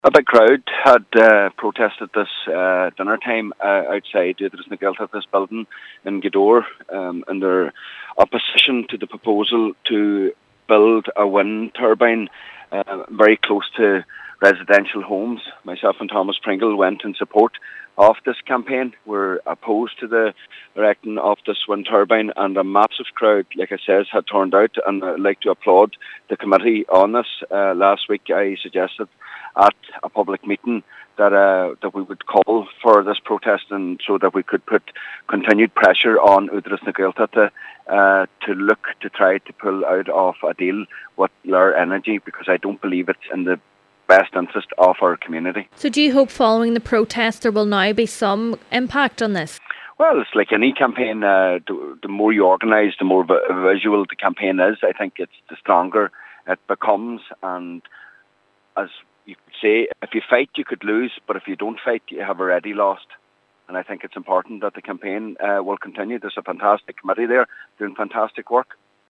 A big crowd had protested this dinner time outside Uachtaráis na Gaeltachta, this building in Gweedore, in their opposition to the proposal to build a wind turbine very close to residential homes. Myself and Thomas Pringle went in support of this campaign. We're opposed to the erecting of this wind turbine, and a massive crowd, like I said, had turned out, and I'd like to applaud the committee on this. Last week I suggested at a public meeting that we would call for this protest, and so that we could put continued pressure on Uachtaráis na Gaeltachta to look to try to pull out of a deal with Lour Energy, because I don't believe it's in the best interest of our community. So do you hope following the protest there will now be some impact on this? Well, it's like any campaign. The more you organise, the more visual the campaign is. I think it's the stronger it becomes. And as you could say, if you fight, you could lose. But if you don't fight, you have already lost. And I think it's important that the campaign will continue. There's a fantastic committee there doing fantastic work.